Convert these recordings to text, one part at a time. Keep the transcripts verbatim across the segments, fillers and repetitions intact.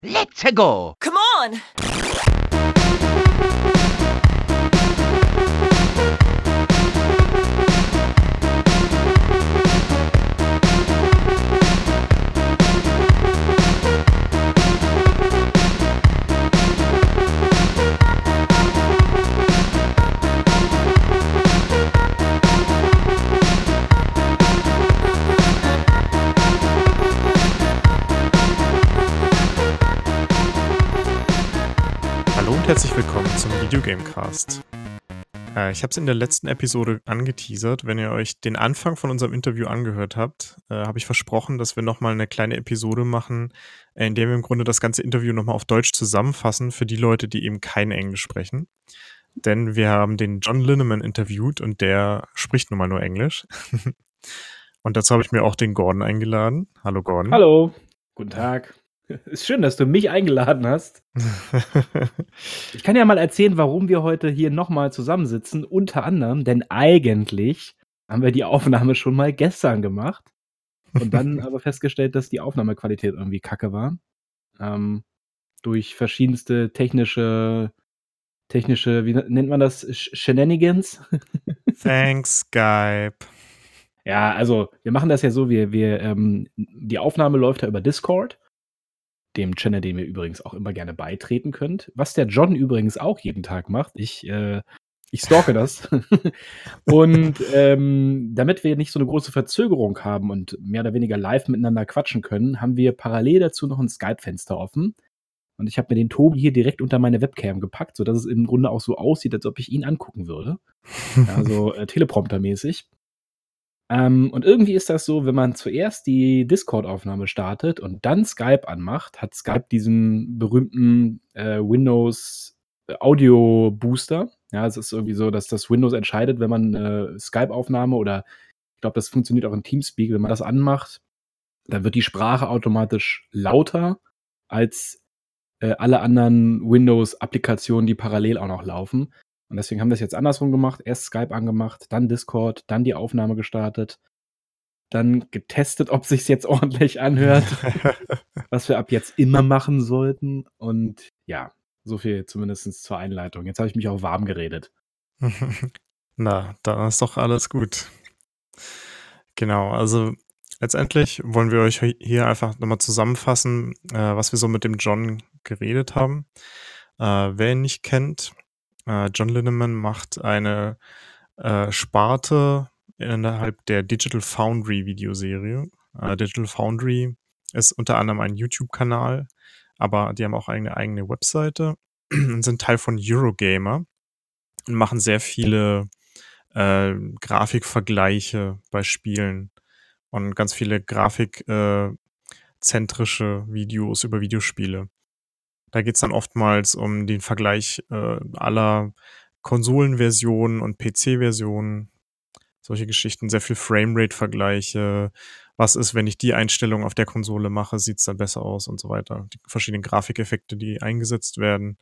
Let's go! Come on! Hallo und herzlich willkommen zum Videogamecast. Äh, ich habe es in der letzten Episode angeteasert. Wenn ihr euch den Anfang von unserem Interview angehört habt, äh, habe ich versprochen, dass wir nochmal eine kleine Episode machen, äh, in der wir im Grunde das ganze Interview nochmal auf Deutsch zusammenfassen für die Leute, die eben kein Englisch sprechen. Denn wir haben den John Linneman interviewt und der spricht nun mal nur Englisch. Und dazu habe ich mir auch den Gordon eingeladen. Hallo Gordon. Hallo, guten Tag. Ist schön, dass du mich eingeladen hast. Ich kann ja mal erzählen, warum wir heute hier nochmal zusammensitzen. Unter anderem, denn eigentlich haben wir die Aufnahme schon mal gestern gemacht und dann aber festgestellt, dass die Aufnahmequalität irgendwie kacke war. Ähm, durch verschiedenste technische, technische, wie nennt man das? Sh- Shenanigans? Thanks, Skype. Ja, also wir machen das ja so, wir, wir, ähm, die Aufnahme läuft ja über Discord, dem Channel, dem ihr übrigens auch immer gerne beitreten könnt. Was der John übrigens auch jeden Tag macht. Ich, äh, ich stalke das. Und ähm, damit wir nicht so eine große Verzögerung haben und mehr oder weniger live miteinander quatschen können, haben wir parallel dazu noch ein Skype-Fenster offen. Und ich habe mir den Tobi hier direkt unter meine Webcam gepackt, sodass es im Grunde auch so aussieht, als ob ich ihn angucken würde. Also äh, Teleprompter-mäßig. Ähm, und irgendwie ist das so, wenn man zuerst die Discord-Aufnahme startet und dann Skype anmacht, hat Skype diesen berühmten äh, Windows äh, Audio-Booster. Ja, es ist irgendwie so, dass das Windows entscheidet, wenn man äh, Skype-Aufnahme oder ich glaube, das funktioniert auch in Teamspeak, wenn man das anmacht, dann wird die Sprache automatisch lauter als äh, alle anderen Windows-Applikationen, die parallel auch noch laufen. Und deswegen haben wir es jetzt andersrum gemacht. Erst Skype angemacht, dann Discord, dann die Aufnahme gestartet, dann getestet, ob sich's jetzt ordentlich anhört, was wir ab jetzt immer machen sollten. Und ja, so viel zumindest zur Einleitung. Jetzt habe ich mich auch warm geredet. Na, dann ist doch alles gut. Genau, also letztendlich wollen wir euch he- hier einfach nochmal zusammenfassen, äh, was wir so mit dem John geredet haben. Äh, wer ihn nicht kennt, äh, John Linneman macht eine äh, Sparte innerhalb der Digital Foundry Videoserie. Äh, Digital Foundry ist unter anderem ein YouTube-Kanal, aber die haben auch eine eigene Webseite und sind Teil von Eurogamer und machen sehr viele äh, Grafikvergleiche bei Spielen und ganz viele grafikzentrische äh, zentrische Videos über Videospiele. Da geht es dann oftmals um den Vergleich äh, aller Konsolenversionen und P C-Versionen, solche Geschichten, sehr viel Framerate-Vergleiche. Was ist, wenn ich die Einstellung auf der Konsole mache, sieht es dann besser aus und so weiter. Die verschiedenen Grafikeffekte, die eingesetzt werden.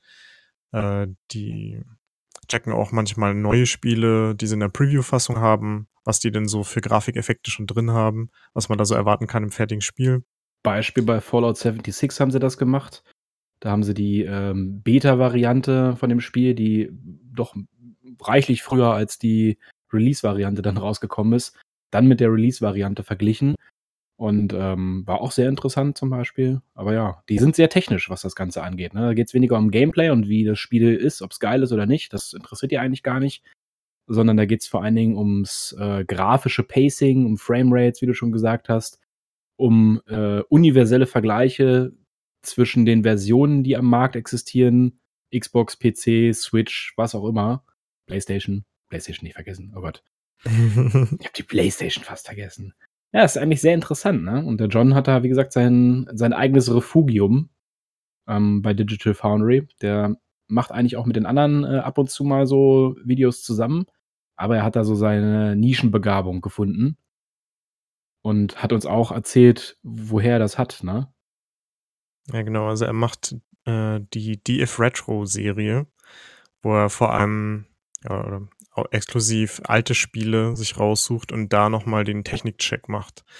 Äh, die checken auch manchmal neue Spiele, die sie in der Preview-Fassung haben, was die denn so für Grafikeffekte schon drin haben, was man da so erwarten kann im fertigen Spiel. Beispiel bei Fallout seventy-six haben sie das gemacht. Da haben sie die ähm, Beta-Variante von dem Spiel, die doch reichlich früher als die Release-Variante dann rausgekommen ist, dann mit der Release-Variante verglichen. Und ähm, war auch sehr interessant zum Beispiel. Aber ja, die sind sehr technisch, was das Ganze angeht. Ne? Da geht es weniger um Gameplay und wie das Spiel ist, ob es geil ist oder nicht. Das interessiert die eigentlich gar nicht. Sondern da geht es vor allen Dingen ums äh, grafische Pacing, um Framerates, wie du schon gesagt hast, um äh, universelle Vergleiche zwischen den Versionen, die am Markt existieren. Xbox, P C, Switch, was auch immer. PlayStation. PlayStation nicht vergessen. Oh Gott. Ich habe die PlayStation fast vergessen. Ja, ist eigentlich sehr interessant, ne? Und der John hat da, wie gesagt, sein, sein eigenes Refugium ähm, bei Digital Foundry. Der macht eigentlich auch mit den anderen äh, ab und zu mal so Videos zusammen. Aber er hat da so seine Nischenbegabung gefunden. Und hat uns auch erzählt, woher er das hat, ne? Ja, genau. Also er macht äh, die D F Retro-Serie, wo er vor allem ja, oder au- exklusiv alte Spiele sich raussucht und da nochmal den Technikcheck macht.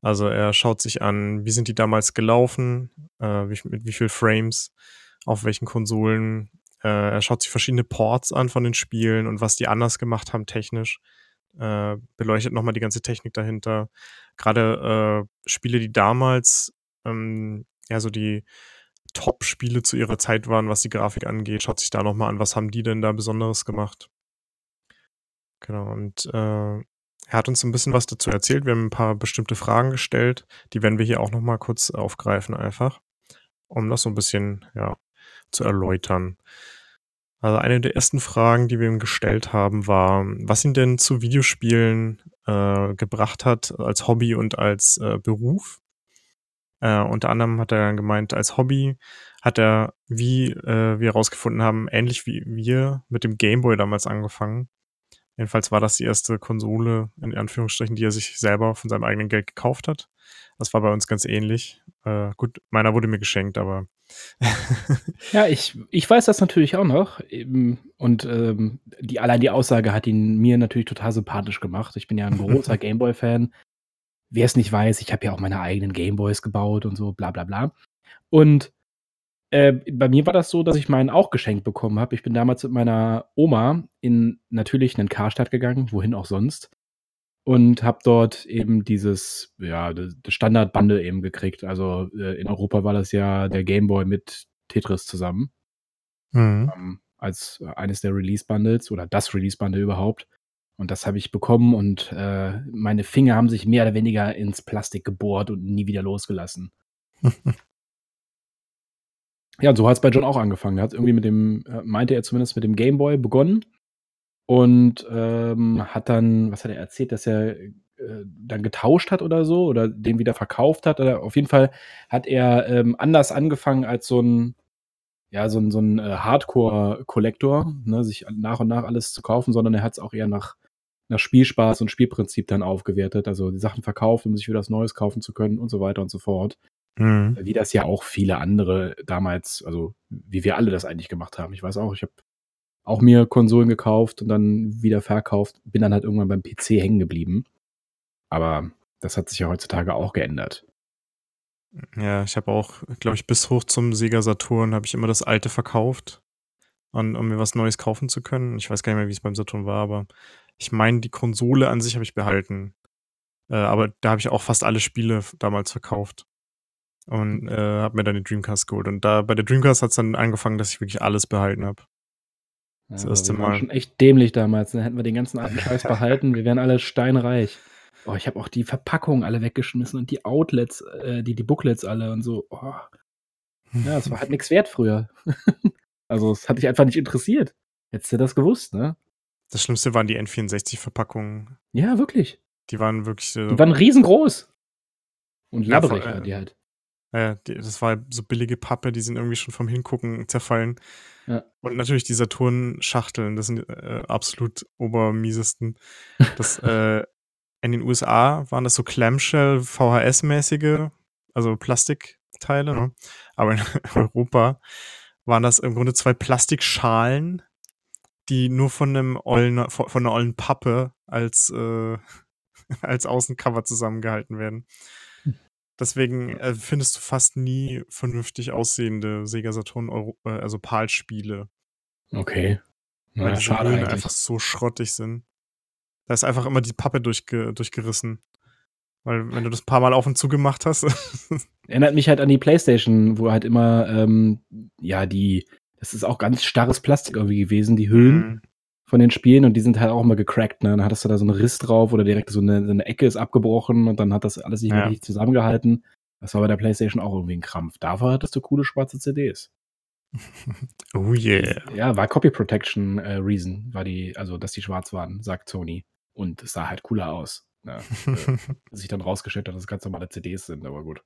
Also, er schaut sich an, wie sind die damals gelaufen, äh, wie mit wie viel Frames, auf welchen Konsolen. Äh, er schaut sich verschiedene Ports an von den Spielen und was die anders gemacht haben technisch, äh, beleuchtet noch mal die ganze Technik dahinter. Grade, äh, Spiele, die damals, ähm, ja, so die Top-Spiele zu ihrer Zeit waren, was die Grafik angeht, schaut sich da noch mal an, was haben die denn da Besonderes gemacht? Genau und, äh, er hat uns 'n bisschen was dazu erzählt. Wir haben 'n paar bestimmte Fragen gestellt, die werden wir hier auch noch mal kurz aufgreifen einfach, um das so 'n bisschen, ja, zu erläutern. Also, eine der ersten Fragen, die wir ihm gestellt haben, war, was ihn denn zu Videospielen, äh, gebracht hat als Hobby und als, äh, Beruf. Äh, unter anderem hat er dann gemeint, als Hobby hat er, wie, äh, wir rausgefunden haben, ähnlich wie wir mit dem Game Boy damals angefangen. Jedenfalls war das die erste Konsole in Anführungsstrichen, die er sich selber von seinem eigenen Geld gekauft hat. Das war bei uns ganz ähnlich. Äh, gut, meiner wurde mir geschenkt, aber Ja, ich ich weiß das natürlich auch noch, eben und, ähm, die allein die Aussage hat ihn mir natürlich total sympathisch gemacht. Ich bin ja 'n großer Game Boy-Fan. Wer's nicht weiß, ich habe ja auch meine eigenen Game Boys gebaut und so, bla bla bla. Und, äh, bei mir war das so, dass ich meinen auch geschenkt bekommen habe. Ich bin damals mit meiner Oma in natürlich 'nen Karstadt gegangen, wohin auch sonst, und habe dort eben dieses ja, d das Standard-Bundle eben gekriegt. Also, äh, in Europa war das ja der Game Boy mit Tetris zusammen Mhm. ähm, als eines der Release-Bundles oder das Release-Bundle überhaupt. Und das habe ich bekommen und, äh, meine Finger haben sich mehr oder weniger ins Plastik gebohrt und nie wieder losgelassen. Ja, und so hat's bei John auch angefangen. Er hat irgendwie mit dem äh, meinte er zumindest mit dem Game Boy begonnen und, ähm, hat dann was hat er erzählt, dass er, äh, dann getauscht hat oder so oder den wieder verkauft hat oder auf jeden Fall hat er, ähm, anders angefangen als so 'n ja, so 'n so 'n, äh, Hardcore-Collector, ne, sich nach und nach alles zu kaufen, sondern er hat's auch eher nach nach Spielspaß und Spielprinzip dann aufgewertet, also die Sachen verkauft, um sich wieder was Neues kaufen zu können und so weiter und so fort. Mhm. Wie das ja auch viele andere damals also, wie wir alle das eigentlich gemacht haben. Ich weiß auch, ich habe auch mir Konsolen gekauft und dann wieder verkauft, bin dann halt irgendwann beim P C hängen geblieben. Aber das hat sich ja heutzutage auch geändert. Ja, ich habe auch, glaube ich, bis hoch zum Sega Saturn habe ich immer das Alte verkauft, und um mir was Neues kaufen zu können. Ich weiß gar nicht mehr, wie's beim Saturn war, aber ich meine, die Konsole an sich habe ich behalten. Äh, aber da habe ich auch fast alle Spiele f damals verkauft und, äh, habe mir dann die Dreamcast geholt. Und da bei der Dreamcast hat's dann angefangen, dass ich wirklich alles behalten habe. Das Ja, aber erste wir waren Mal. schon echt dämlich damals, ne? Hätten wir den ganzen alten Scheiß behalten, wir wären alle steinreich. Oh, ich habe auch die Verpackungen alle weggeschmissen und die Outlets, äh, die die Booklets alle und so. Oh. Ja, es war halt nix wert früher. Also, es hat dich einfach nicht interessiert. Hättest du das gewusst, ne? Das Schlimmste waren die N vierundsechzig Verpackungen. Ja, wirklich. Die waren wirklich, Die äh waren riesengroß. Und Ja, vor labberig waren äh, die halt. äh, die das war so billige Pappe, die sind irgendwie schon vom Hingucken zerfallen. Ja. Und natürlich die Saturn-Schachteln, das sind, äh, absolut obermiesesten. Das, äh in den USA waren das so Clamshell VHS-mäßige, also Plastikteile, ne? Aber in Europa waren das im Grunde zwei Plastikschalen, die nur von 'nem ollen vo von 'ner ollen Pappe als, äh als Außencover zusammengehalten werden. Hm. Deswegen, Ja. äh, findest du fast nie vernünftig aussehende Sega Saturn Euro äh, also PAL-Spiele. Okay. Weil Na, diese schade Hüllen einfach eigentlich. so schrottig sind. Da ist einfach immer die Pappe durchge durchgerissen. Weil wenn du das paarmal auf und zu gemacht hast Erinnert mich halt an die Playstation, wo halt immer, ähm, ja, die das ist auch ganz starres Plastik irgendwie gewesen, die Hüllen Mhm. von den Spielen und die sind halt auch immer gecrackt, ne? Dann hattest du da so 'n Riss drauf oder direkt so 'ne so 'ne Ecke ist abgebrochen und dann hat das alles nicht mehr Ja. richtig zusammengehalten. Das war bei der Playstation auch irgendwie 'n Krampf. Dafür hattest du coole schwarze CDs. Oh Is yeah. ja, war Copy Protection, äh, Reason war die also, dass die schwarz waren, sagt Sony. Und es sah halt cooler aus, ne? Äh, bis sich dann rausgestellt hat, dass es ganz normale CDs sind, aber gut.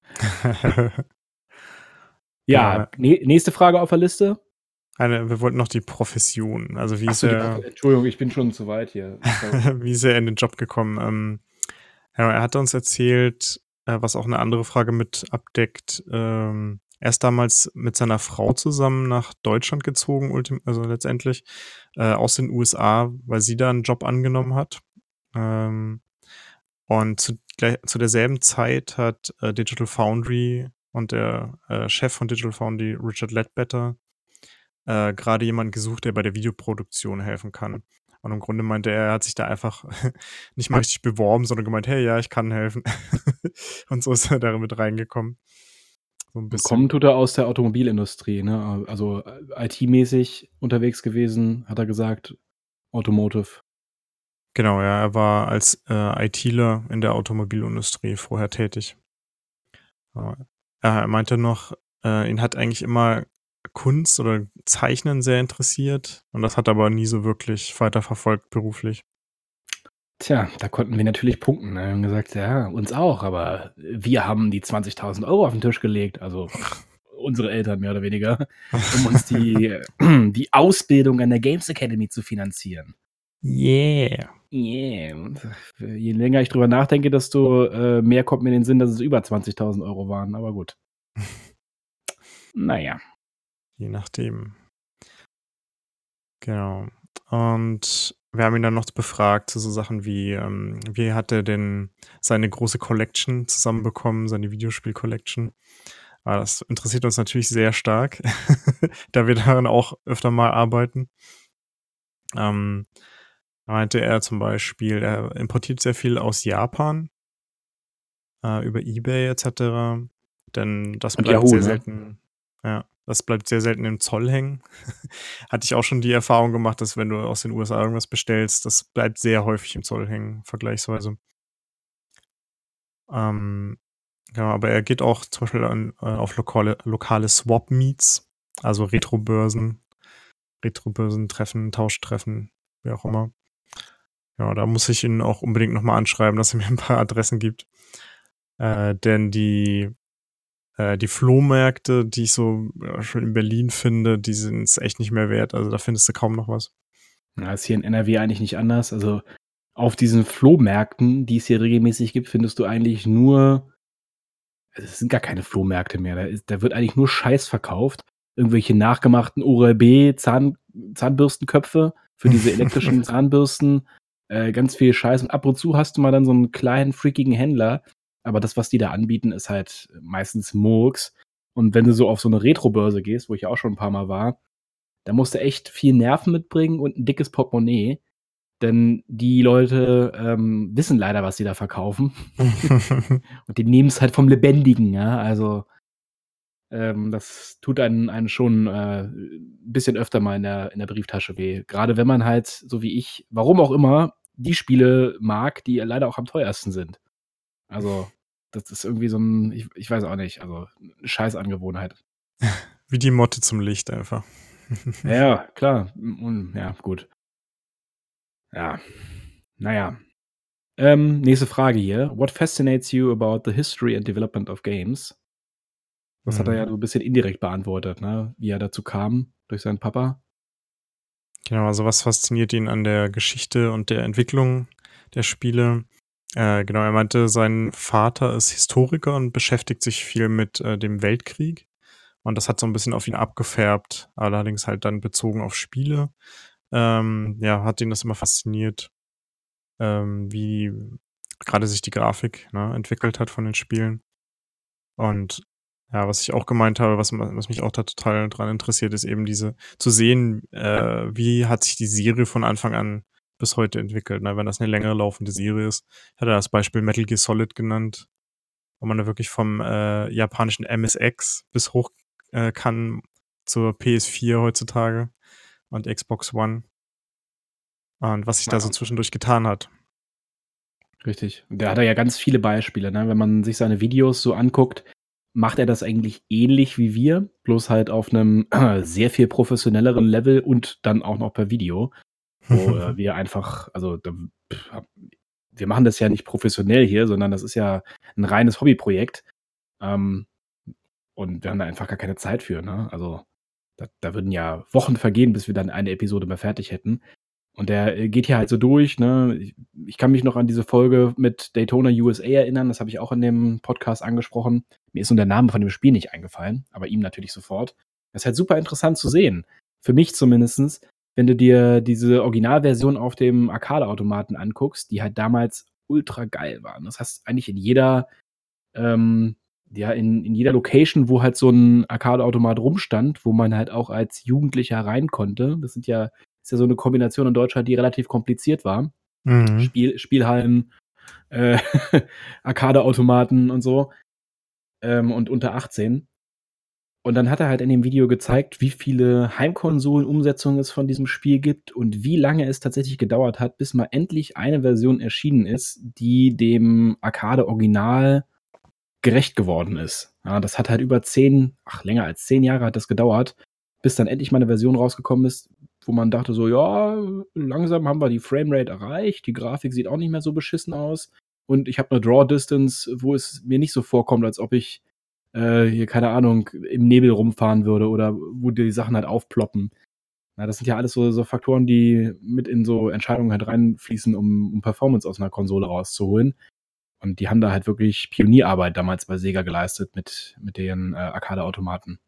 Genau, Ja, ja. nä nächste Frage auf der Liste. Eine wir wollten noch die Profession. Also, wie Ach ist so, die Prof er Entschuldigung, ich bin schon zu weit hier. Sorry. wie ist er in den Job gekommen? Ähm, ja, er hat uns erzählt, äh, was auch 'ne andere Frage mit abdeckt, ähm, er ist damals mit seiner Frau zusammen nach Deutschland gezogen, ultim also, letztendlich, äh, aus den USA, weil sie da 'n Job angenommen hat. Ähm Und zu glei zu derselben Zeit hat, äh, Digital Foundry und der, äh, Chef von Digital Foundry, Richard Ledbetter, äh, grade jemanden gesucht, der bei der Videoproduktion helfen kann. Und im Grunde meinte er, er hat sich da einfach nicht mal richtig beworben, sondern gemeint: „Hey, ja, ich kann helfen.“ Und so ist er da mit reingekommen. So 'n Und kommen bisschen. tut er aus der Automobilindustrie, ne? A also, äh, I T-mäßig unterwegs gewesen, hat er gesagt, Automotive. Genau, ja, er war als, äh, ITler in der Automobilindustrie vorher tätig. Ja. Er meinte noch, äh, ihn hat eigentlich immer Kunst oder Zeichnen sehr interessiert und das hat er aber nie so wirklich weiterverfolgt beruflich. Tja, da konnten wir natürlich punkten, ne? Wir haben gesagt: „Ja, uns auch, aber wir haben die zwanzigtausend Euro auf 'n Tisch gelegt“, also unsere Eltern mehr oder weniger, um uns die die Ausbildung an der Games Academy zu finanzieren. Yeah. Yeah. Und je länger ich drüber nachdenke, desto, äh, mehr kommt mir in den Sinn, dass es über zwanzigtausend Euro waren, aber gut. Na ja. Je nachdem. Genau. Und wir haben ihn dann noch befragt zu so Sachen wie, ähm, wie hat er denn seine große Collection zusammenbekommen, seine Videospiel-Collection? Ah, das interessiert uns natürlich sehr stark, da wir daran auch öfter mal arbeiten. Ähm, da meinte er zum Beispiel, er importiert sehr viel aus Japan äh, über eBay et cetera, denn das Und bleibt Yahoo, sehr ne? selten ja, das bleibt sehr selten im Zoll hängen. Hatte ich auch schon die Erfahrung gemacht, dass wenn du aus den U S A irgendwas bestellst, das bleibt sehr häufig im Zoll hängen, vergleichsweise. Ähm, ja, aber er geht auch zum Beispiel an äh, auf lokale lokale Swap-Meets, also Retrobörsen Retrobörsentreffen, Tauschtreffen, wie auch immer. Ja, da muss ich ihn auch unbedingt noch mal anschreiben, dass er mir 'n paar Adressen gibt. Äh, denn die äh, die Flohmärkte, die ich so, äh, schon in Berlin finde, die sind's echt nicht mehr wert. Also, da findest du kaum noch was. Ja, ist hier in N R W eigentlich nicht anders. Also, auf diesen Flohmärkten, die es hier regelmäßig gibt, findest du eigentlich nur also, es sind gar keine Flohmärkte mehr. Da ist da wird eigentlich nur Scheiß verkauft. Irgendwelche nachgemachten Oral-B Zahn Zahnbürstenköpfe für diese elektrischen Zahnbürsten, äh, ganz viel Scheiß und ab und zu hast du mal dann so 'n kleinen freakigen Händler, aber das, was die da anbieten, ist halt meistens Murks. Und wenn du so auf so 'ne Retrobörse gehst, wo ich auch schon 'n paarmal war, da musst du echt viel Nerven mitbringen und 'n dickes Portemonnaie, denn die Leute, ähm, wissen leider, was sie da verkaufen. Und die nehmen's halt vom Lebendigen, ja, also ähm, das tut einen einen schon, äh, 'n bisschen öfter mal in der in der Brieftasche weh. Grade wenn man halt, so wie ich, warum auch immer, die Spiele mag, die leider auch am teuersten sind. Also, das ist irgendwie so 'n ich ich weiß auch nicht, also 'ne Scheißangewohnheit. Wie die Motte zum Licht einfach. Ja, ja, klar. Hm, und ja, gut. Ja. Na ja. Ähm, nächste Frage hier. What fascinates you about the history and development of games? Das hat er ja Mhm. so 'n bisschen indirekt beantwortet, ne, wie er dazu kam durch seinen Papa. Genau, also was fasziniert ihn an der Geschichte und der Entwicklung der Spiele? Äh, genau, er meinte, sein Vater ist Historiker und beschäftigt sich viel mit, äh, dem Weltkrieg. Und das hat so 'n bisschen auf ihn abgefärbt, allerdings halt dann bezogen auf Spiele. Ähm, ja, hat ihn das immer fasziniert, ähm, wie grade sich die Grafik, ne, entwickelt hat von den Spielen. Und ja, was ich auch gemeint habe, was ma was mich auch da total dran interessiert, ist eben diese zu sehen, äh, wie hat sich die Serie von Anfang an bis heute entwickelt, ne, wenn das 'ne länger laufende Serie ist. Hat er das Beispiel Metal Gear Solid genannt, wo man da wirklich vom, äh, japanischen MSX bis hoch, äh, kann zur P S vier heutzutage und Xbox One. Und was sich da so Ja. zwischendurch getan hat. Richtig. Und da hat er ja ganz viele Beispiele, ne? Wenn man sich seine Videos so anguckt, macht er das eigentlich ähnlich wie wir, bloß halt auf 'nem sehr viel professionelleren Level und dann auch noch per Video, wo, äh, wir einfach also, da wir machen das ja nicht professionell hier, sondern das ist ja 'n reines Hobbyprojekt. Ähm, und wir haben da einfach gar keine Zeit für, ne? Also, da da würden ja Wochen vergehen, bis wir dann eine Episode mal fertig hätten. Und der, äh, geht hier halt so durch, ne? Ich ich kann mich noch an diese Folge mit Daytona USA erinnern, das habe ich auch in dem Podcast angesprochen. Mir ist nur der Name von dem Spiel nicht eingefallen, aber ihm natürlich sofort. Das ist halt super interessant zu sehen. Für mich zumindest, wenn du dir diese Originalversion auf dem Arcade-Automaten anguckst, die halt damals ultra geil waren. Das heißt, eigentlich in jeder, ähm ja, in in jeder Location, wo halt so 'n Arcade-Automat rumstand, wo man halt auch als Jugendlicher rein konnte. Das sind ja ist ja so 'ne Kombination in Deutschland, die relativ kompliziert war. Mhm. Spiel Spielhallen, äh, Arcade-Automaten und so, ähm, und unter achtzehn. Und dann hat er halt in dem Video gezeigt, wie viele Heimkonsolen-Umsetzungen es von diesem Spiel gibt und wie lange es tatsächlich gedauert hat, bis mal endlich eine Version erschienen ist, die dem Arcade-Original gerecht geworden ist. Ja, das hat halt über zehn ach, länger als zehn Jahre hat das gedauert, bis dann endlich mal 'ne Version rausgekommen ist, wo man dachte so: „Ja, langsam haben wir die Framerate erreicht, die Grafik sieht auch nicht mehr so beschissen aus und ich habe 'ne Draw Distance, wo es mir nicht so vorkommt, als ob ich, äh, hier, keine Ahnung, im Nebel rumfahren würde oder wo die Sachen halt aufploppen.“ Ja, das sind ja alles so so Faktoren, die mit in so Entscheidungen halt reinfließen, um um Performance aus 'ner Konsole rauszuholen. Und die haben da halt wirklich Pionierarbeit damals bei Sega geleistet mit mit den, äh, Arcade-Automaten.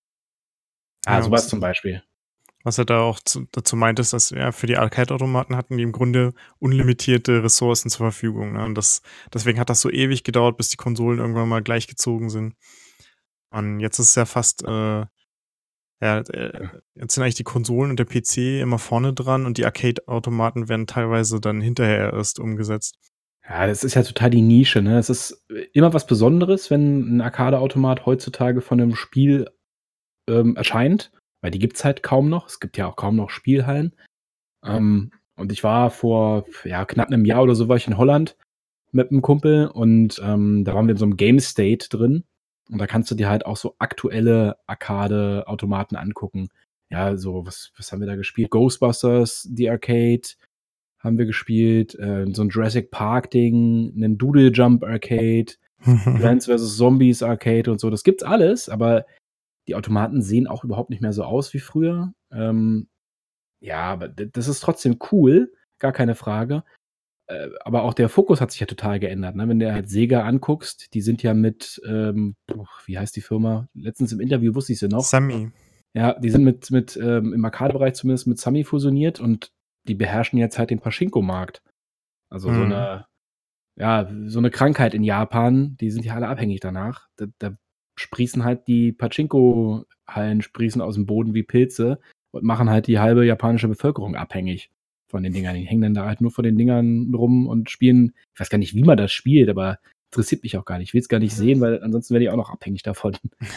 Ah, Ja, so was was zum Beispiel. was er da auch zu dazu meint, ist, dass ja, für die Arcade-Automaten hatten die im Grunde unlimitierte Ressourcen zur Verfügung, ne? Und das deswegen hat das so ewig gedauert, bis die Konsolen irgendwann mal gleichgezogen sind. Und jetzt ist es ja fast, äh ja, äh, Ja. jetzt sind eigentlich die Konsolen und der P C immer vorne dran und die Arcade-Automaten werden teilweise dann hinterher erst umgesetzt. Ja, das ist ja total die Nische, ne? Es ist, äh, immer was Besonderes, wenn 'n Arcade-Automat heutzutage von 'nem Spiel, ähm, erscheint, weil die gibt's halt kaum noch. Es gibt ja auch kaum noch Spielhallen. Ähm, und ich war vor, ja, knapp 'nem Jahr oder so war ich in Holland mit 'm Kumpel und, ähm, da waren wir in so 'nem Game State drin und da kannst du dir halt auch so aktuelle Arcade-Automaten angucken. Ja, so was was haben wir da gespielt? Ghostbusters, The Arcade haben wir gespielt, äh, so 'n Jurassic Park-Ding, 'nen Doodle Jump Arcade, Plants versus. Zombies Arcade und so. Das gibt's alles, aber die Automaten sehen auch überhaupt nicht mehr so aus wie früher. Ähm, ja, aber d das ist trotzdem cool, gar keine Frage. Äh, aber auch der Fokus hat sich ja total geändert, ne? Wenn du dir halt Sega anguckst, die sind ja mit, ähm, wie heißt die Firma? Letztens im Interview wusste ich sie noch. Sammy. Ja, die sind mit mit, ähm im Arcade-Bereich zumindest mit Sammy fusioniert und die beherrschen jetzt halt den Pachinko-Markt. Also, so Mhm. 'ne ja, so 'ne Krankheit in Japan, die sind ja alle abhängig danach. Da da sprießen halt die Pachinko-Hallen sprießen aus'm Boden wie Pilze und machen halt die halbe japanische Bevölkerung abhängig von den Dingern. Die hängen dann da halt nur vor den Dingern rum und spielen ich weiß gar nicht, wie man das spielt, aber interessiert mich auch gar nicht. Ich will's gar nicht sehen, weil ansonsten werde ich auch noch abhängig davon.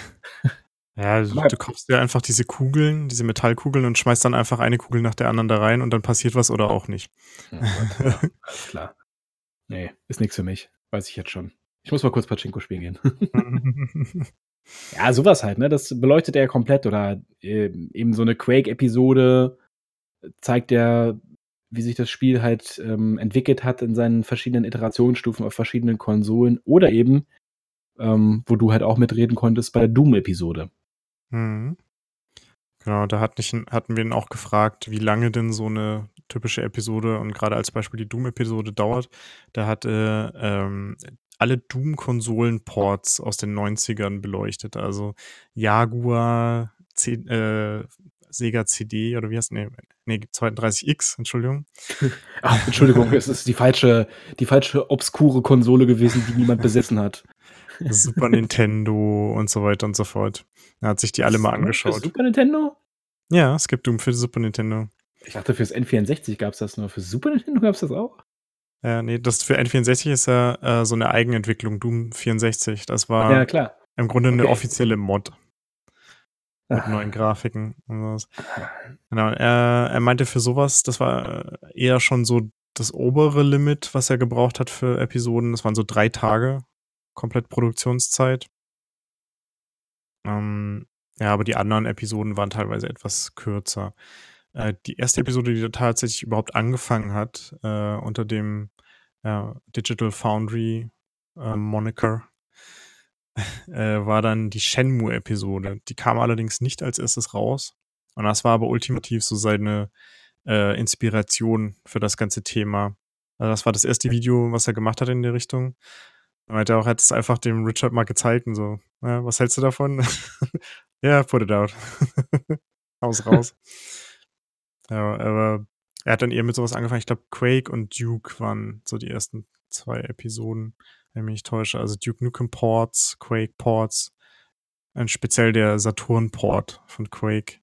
Ja, also, Aber du kaufst dir einfach diese Kugeln, diese Metallkugeln und schmeißt dann einfach eine Kugel nach der anderen da rein und dann passiert was oder auch nicht. Oh Gott, ja, alles klar. Ne, ist nix für mich, weiß ich jetzt schon. Ich muss mal kurz Pachinko spielen gehen. Ja, so was halt, ne? Das beleuchtet er komplett oder, ähm, eben so 'ne Quake-Episode zeigt er, wie sich das Spiel halt, ähm, entwickelt hat in seinen verschiedenen Iterationsstufen auf verschiedenen Konsolen oder eben, ähm, wo du halt auch mitreden konntest bei der Doom-Episode. Mhm. Genau, da hatte ich ihn hatten wir ihn auch gefragt, wie lange denn so 'ne typische Episode und grade als Beispiel die Doom-Episode dauert. Der hatte, ähm, alle Doom-Konsolen-Ports aus den Neunzigern beleuchtet, also Jaguar, C äh, Sega CD oder wie heißt ne, ne, zweiunddreißig X, Entschuldigung. Ah, Entschuldigung, es ist die falsche die falsche obskure Konsole gewesen, die niemand besessen hat. Super Nintendo und so weiter und so fort. Er hat sich die alle Gibt's mal das noch für angeschaut. Super Nintendo? Ja, es gibt Doom für Super Nintendo. Ich dachte, fürs N vierundsechzig gab's das nur. Für Super Nintendo gab's das auch? Ja, ne, das für N vierundsechzig ist ja, äh, so 'ne Eigenentwicklung, Doom vierundsechzig. Das Ja, war klar. im Grunde 'ne Okay. offizielle Mod. Mit neuen Ah. Grafiken und so was. Genau, er er meinte für so was, das war eher schon so das obere Limit, was er gebraucht hat für Episoden. Das waren so drei Tage komplett Produktionszeit. Ähm, ja, aber die anderen Episoden waren teilweise etwas kürzer. Äh, die erste Episode, die da tatsächlich überhaupt angefangen hat, äh, unter dem, ja, Digital Foundry, ähm, Moniker, äh, war dann die Shenmue-Episode. Die kam allerdings nicht als Erstes raus. Und das war aber ultimativ so seine, äh, Inspiration für das ganze Thema. Also, das war das erste Video, was er gemacht hat in der Richtung. Er meinte auch, er hat es einfach dem Richard mal gezeigt und so: „Ja, was hältst du davon?“ „Ja, put it out.“ „Hau's raus.“ Ja, aber er hat dann eher mit so was angefangen. Ich glaube, Quake und Duke waren so die ersten zwei Episoden, wenn ich mich nicht täusche. Also Duke Nukem Ports, Quake Ports, und speziell der Saturn-Port von Quake.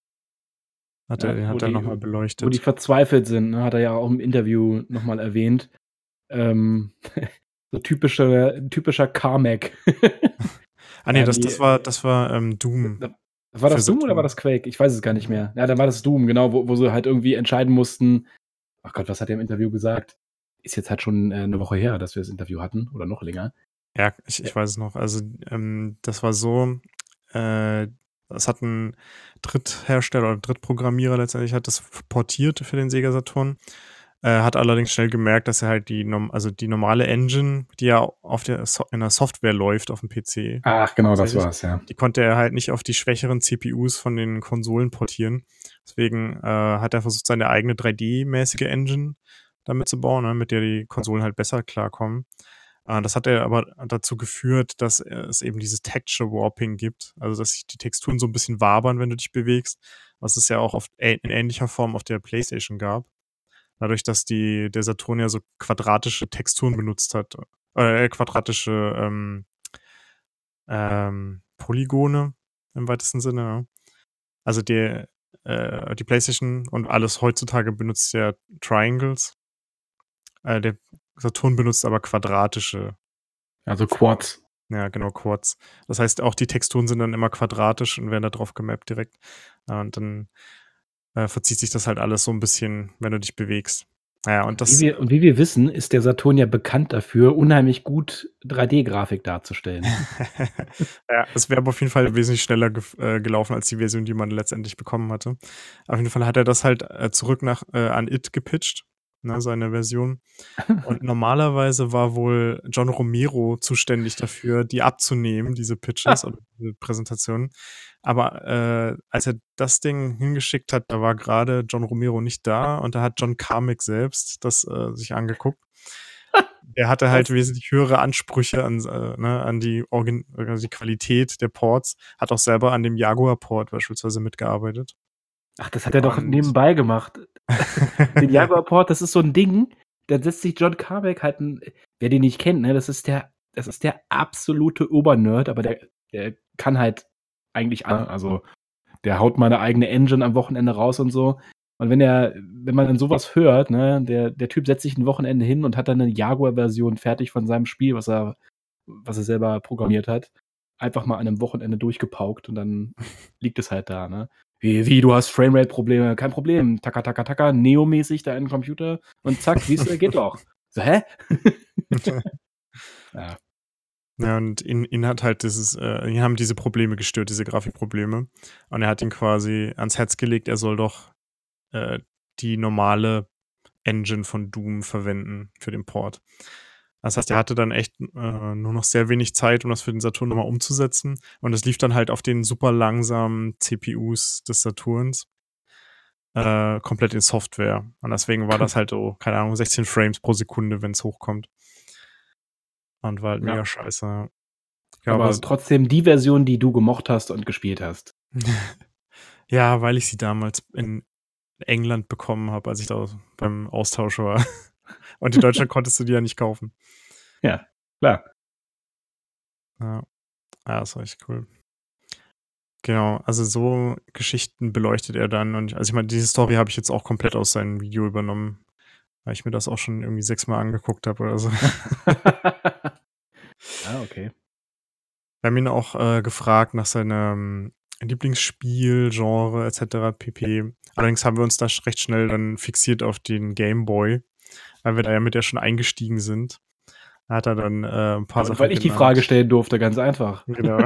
Hat er Ja, den wo hat er die noch mal wo die beleuchtet. verzweifelt sind, ne, hat er ja auch im Interview noch mal erwähnt. Ähm, so typische typischer Carmack. Ah ne, Ja, das die das war das war, ähm, Doom Da war für das Doom oder war Saturn. das Quake? Ich weiß es gar nicht mehr. Ja, dann war das Doom, genau, wo wo sie halt irgendwie entscheiden mussten ach Gott, was hat er im Interview gesagt? Ist jetzt halt schon, äh, 'ne Woche her, dass wir das Interview hatten oder noch länger. Ja, ich Äh ich weiß es noch. Also, ähm, das war so, äh, es hat 'n Dritthersteller oder Drittprogrammierer letztendlich hat das f portiert für den Sega Saturn. Er hat allerdings schnell gemerkt, dass er halt die norm also, die normale Engine, die ja auf der So in der Software läuft aufm P C Ach, genau, das tatsächlich, war's, ja. die konnte er halt nicht auf die schwächeren C P Us von den Konsolen portieren. Deswegen, äh, hat er versucht, seine eigene drei D-mäßige Engine damit zu bauen, ne, mit der die Konsolen halt besser klarkommen. Äh, das hat er aber dazu geführt, dass es eben dieses Texture Warping gibt, also, dass sich die Texturen so 'n bisschen wabern, wenn du dich bewegst, was es ja auch oft äh in ähnlicher Form auf der PlayStation gab. Dadurch, dass die der Saturn ja so quadratische Texturen benutzt hat, äh, quadratische, ähm ähm, Polygone im weitesten Sinne, ne? Also, der äh, die PlayStation und alles heutzutage benutzt ja Triangles. Äh, der Saturn benutzt aber quadratische Also, Formen. Quads. Ja, genau, Quads. Das heißt, auch die Texturen sind dann immer quadratisch und werden da drauf gemappt direkt. Ja, und dann, äh, verzieht sich das halt alles so 'n bisschen, wenn du dich bewegst. Na ja, und Wie das, wir äh und wie wir wissen, ist der Saturn ja bekannt dafür, unheimlich gut drei D-Grafik darzustellen. Ja, es wäre aber auf jeden Fall wesentlich schneller gef äh, gelaufen als die Version, die man letztendlich bekommen hatte. Auf jeden Fall hat er das halt, äh, zurück nach äh, an It gepitcht, ne, seine Version. Und normalerweise war wohl John Romero zuständig dafür, die abzunehmen, diese Pitches oder diese Präsentationen. Aber, äh, als er das Ding hingeschickt hat, da war grade John Romero nicht da und da hat John Carmack selbst das, äh, sich angeguckt. Der hatte halt Was? wesentlich höhere Ansprüche an s äh, ne, an die Origin also, die Qualität der Ports, hat auch selber an dem Jaguar-Port beispielsweise mitgearbeitet. Ach, das hat er doch Und nebenbei gemacht. Den Jaguar-Port, das ist so 'n Ding, da setzt sich John Carmack halt 'n wer den nicht kennt, ne, das ist der das ist der absolute Obernerd, aber der der kann halt eigentlich a also, der haut mal 'ne eigene Engine am Wochenende raus und so. Und wenn er wenn man dann so was hört, ne, der der Typ setzt sich 'n Wochenende hin und hat dann 'ne Jaguar-Version fertig von seinem Spiel, was er was er selber programmiert hat, einfach mal an 'nem Wochenende durchgepaukt und dann liegt es halt da, ne? „Wie wie, du hast Framerate-Probleme?“ „Kein Problem. Tacker, tacker, tacker, Neo-mäßig da in 'n Computer und zack, siehst du, geht doch.“ So: „Hä?“ Ja. Ja, und ihn ihn hat halt dieses äh, ihn haben diese Probleme gestört, diese Grafikprobleme. Und er hat ihm quasi ans Herz gelegt, er soll doch, äh, die normale Engine von Doom verwenden für den Port. Das heißt, er hatte dann echt, äh, nur noch sehr wenig Zeit, um das für den Saturn noch mal umzusetzen. Und es lief dann halt auf den super langsamen C P Us des Saturns äh, komplett in Software. Und deswegen war das halt so, keine Ahnung, sechzehn Frames pro Sekunde, wenn's hochkommt. Und war halt Ja. mega scheiße, ja. Ja, aber Aber s trotzdem die Version, die du gemocht hast und gespielt hast. Ja, weil ich sie damals in England bekommen habe, als ich da beim Austausch war. Und in Deutschland konntest du die ja nicht kaufen. Ja, klar. Ja. Ja, das war echt cool. Genau, also, so Geschichten beleuchtet er dann und also, ich meine, diese Story habe ich jetzt auch komplett aus seinem Video übernommen, weil ich mir das auch schon irgendwie sechsmal angeguckt habe oder so. Ah, okay. Wir haben ihn auch, äh, gefragt nach seinem Lieblingsspielgenre et cetera pp. Allerdings haben wir uns da sch recht schnell dann fixiert auf den Game Boy, weil wir da ja mit der schon eingestiegen sind. Da hat er dann, äh, 'n paar Ja, und Sachen weil ich die Frage genannt. stellen durfte, ganz einfach. Genau.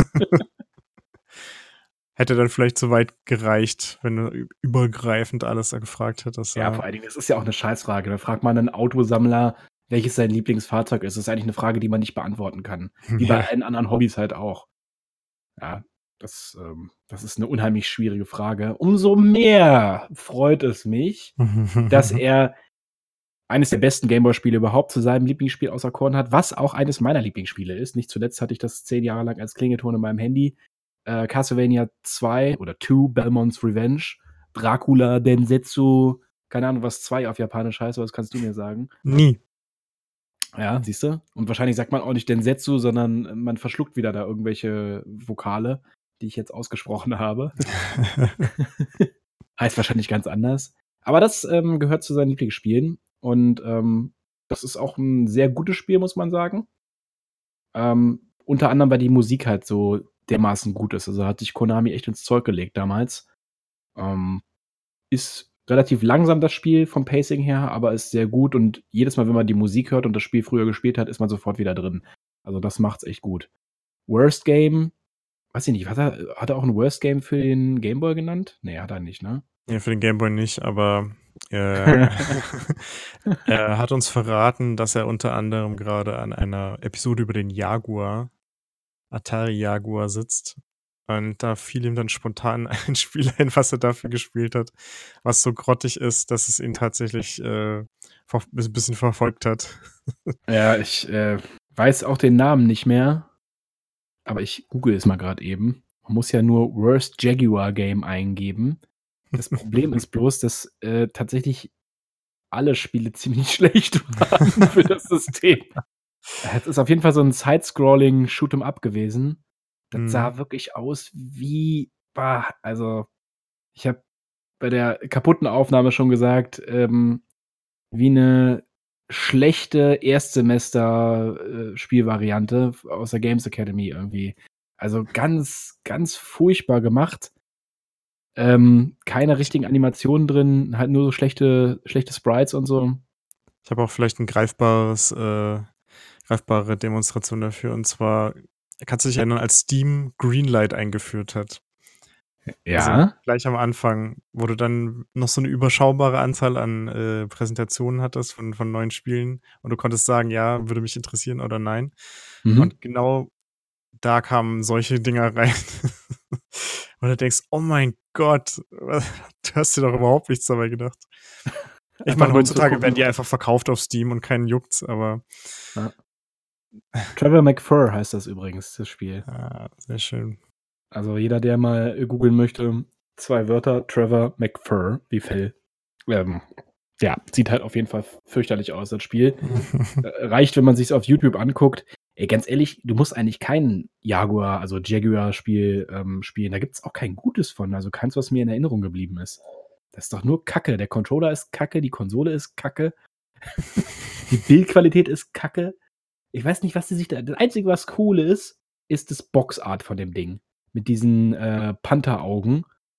Hätte dann vielleicht zu weit gereicht, wenn du ü übergreifend alles da gefragt hättest, Ja, ja. vor allen Dingen, das ist ja auch 'ne Scheißfrage. Da fragt man 'nen Autosammler, welches sein Lieblingsfahrzeug ist. Das ist eigentlich 'ne Frage, die man nicht beantworten kann, wie bei Ja. allen anderen Hobbys halt auch. Ja, das, ähm das ist 'ne unheimlich schwierige Frage. Umso mehr freut es mich, dass er eines der besten Game-Boy-Spiele überhaupt zu seinem Lieblingsspiel auserkoren hat, was auch eines meiner Lieblingsspiele ist. Nicht zuletzt hatte ich das zehn Jahre lang als Klingelton in meinem Handy. Äh, Castlevania zwei oder two, Belmont's Revenge, Dracula Densetsu, keine Ahnung, was zwei auf Japanisch heißt, aber das kannst du mir sagen. Nie. Ja, siehst du? Und wahrscheinlich sagt man auch nicht Densetsu, sondern man verschluckt wieder da irgendwelche Vokale, die ich jetzt ausgesprochen habe. Heißt wahrscheinlich ganz anders. Aber das, ähm, gehört zu seinen Lieblingsspielen und, ähm, das ist auch 'n sehr gutes Spiel, muss man sagen. Ähm, unter anderem, weil die Musik halt so dermaßen gut ist. Also, da hat sich Konami echt ins Zeug gelegt damals. Ähm, ist relativ langsam das Spiel vom Pacing her, aber ist sehr gut und jedes Mal, wenn man die Musik hört und das Spiel früher gespielt hat, ist man sofort wieder drin. Also, das macht's echt gut. Worst Game, weiß ich nicht, hat er hat er auch 'n Worst Game für den Game Boy genannt? Ne, hat er nicht, ne? Ne, für den Game Boy nicht, aber, äh, er hat uns verraten, dass er unter anderem grade an einer Episode über den Jaguar Atari Jaguar sitzt. Und da fiel ihm dann spontan ein Spiel ein, was er dafür gespielt hat, was so grottig ist, dass es ihn tatsächlich, äh, verf bis bisschen verfolgt hat. Ja, ich, äh, weiß auch den Namen nicht mehr, aber ich google es mal grad eben. Man muss ja nur Worst Jaguar Game eingeben. Das Problem ist bloß, dass, äh, tatsächlich alle Spiele ziemlich schlecht waren für das System. Es ist auf jeden Fall so 'n Side-Scrolling Shoot 'em Up gewesen. Das Mhm. sah wirklich aus wie bah, also, ich habe bei der kaputten Aufnahme schon gesagt, ähm, wie 'ne schlechte Erstsemester, äh, Spielvariante f aus der Games Academy irgendwie. Also, ganz, ganz furchtbar gemacht. Ähm, keine Ich richtigen Animationen drin, halt nur so schlechte schlechte Sprites und so. Ich habe auch vielleicht 'n greifbares äh, greifbare Demonstration dafür. Und zwar kannst du dich erinnern, als Steam Greenlight eingeführt hat? Also, Ja. gleich am Anfang, wo du dann noch so 'ne überschaubare Anzahl an, äh, Präsentationen hattest von von neuen Spielen und du konntest sagen: „Ja, würde mich interessieren“ oder „Nein.“ Mhm. Und genau da kamen solche Dinger rein. Und du denkst: „Oh mein Gott, wa du hast dir doch überhaupt nichts dabei gedacht.“ Ich Einfach meine, nur um zu heutzutage werden gucken die einfach verkauft auf Steam und keinen juckt's, aber Ja. Trevor McFur heißt das übrigens, das Spiel. Ah, sehr schön. Also, jeder, der mal, äh, googeln möchte, zwei Wörter, Trevor McFur, wie Fell. Ähm, ja, sieht halt auf jeden Fall f fürchterlich aus, das Spiel. Äh, reicht, wenn man sich's auf YouTube anguckt. Ey, ganz ehrlich, du musst eigentlich kein Jaguar, also Jaguar-Spiel, ähm, spielen. Da gibt's auch kein gutes von, also keins, was mir in Erinnerung geblieben ist. Das ist doch nur Kacke. Der Controller ist Kacke, die Konsole ist Kacke. Die Bildqualität ist Kacke. Ich weiß nicht, was sie sich da das Einzige, was cool ist, ist das Boxart von dem Ding mit diesen, äh, Pantheraugen.